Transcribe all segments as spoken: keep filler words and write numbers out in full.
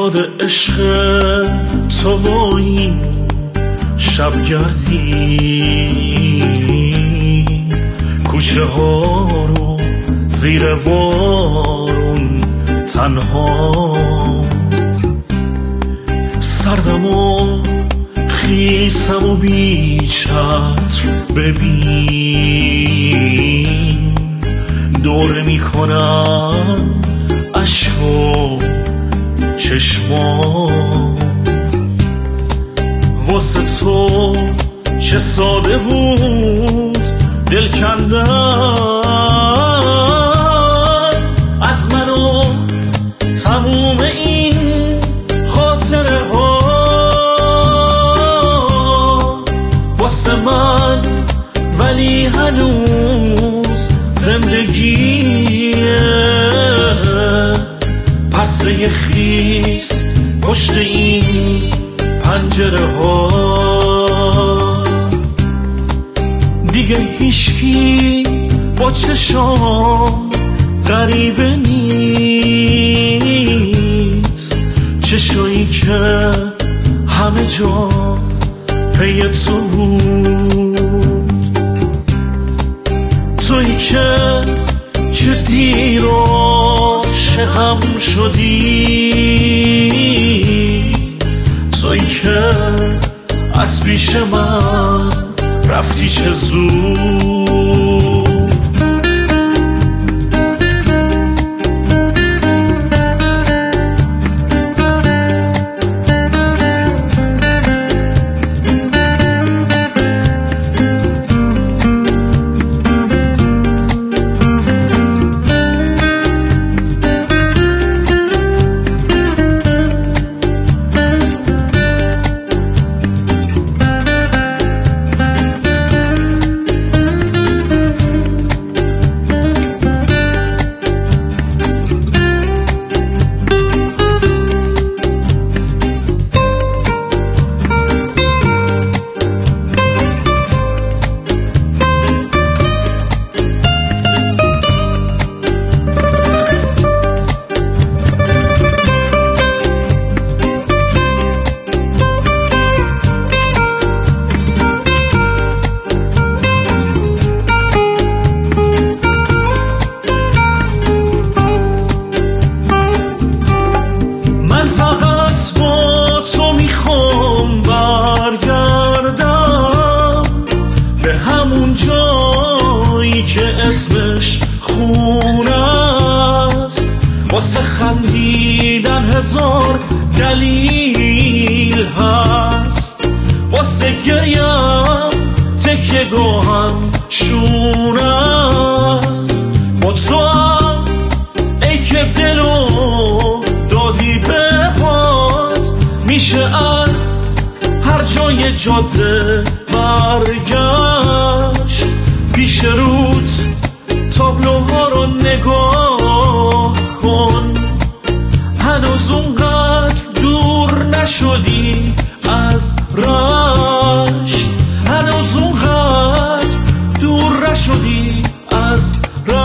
یاد عشق تو و این شبگردی، کوچه ها رو زیر بارون تنها، سردم و خیسم و بی چتر ببین، دوره میکنم عشق و چشمام. واسه تو چه ساده بود دل کندن از من و تموم این خاطره ها. واسه من ولی هنوز زندگیه، پرسه خیس پشت این پنجره ها. دیگه هیچکی با چشام غریبه نیست، چشایی که همه جا پی تو بود، تویی که چه دیر عاشقم شدی، تویی که از پیش من رفتی چه زود. اسمش خونه است، واسه خندیدن هزار دلیل هست، واسه گریم تکیه گاهم شونه است. با تو هم ای که دلو دادی به پات، میشه از هر جای جاده برگشت. پیش رود تابلوها رو نگاه کن، هنوز اونقدر دور نشدی از رشت، هنوز اونقدر دور نشدی از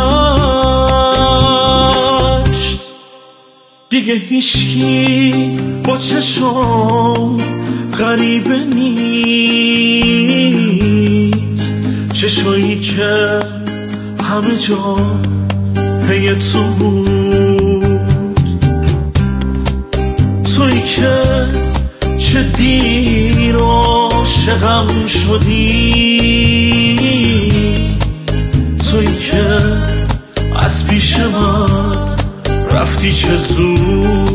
رشت. دیگه هیچکی با چشم غریبه نیست، چشایی که همه جا پی تو بود، تویی که چه دیر عاشقم شدی، تویی که از پیش من رفتی چه زود.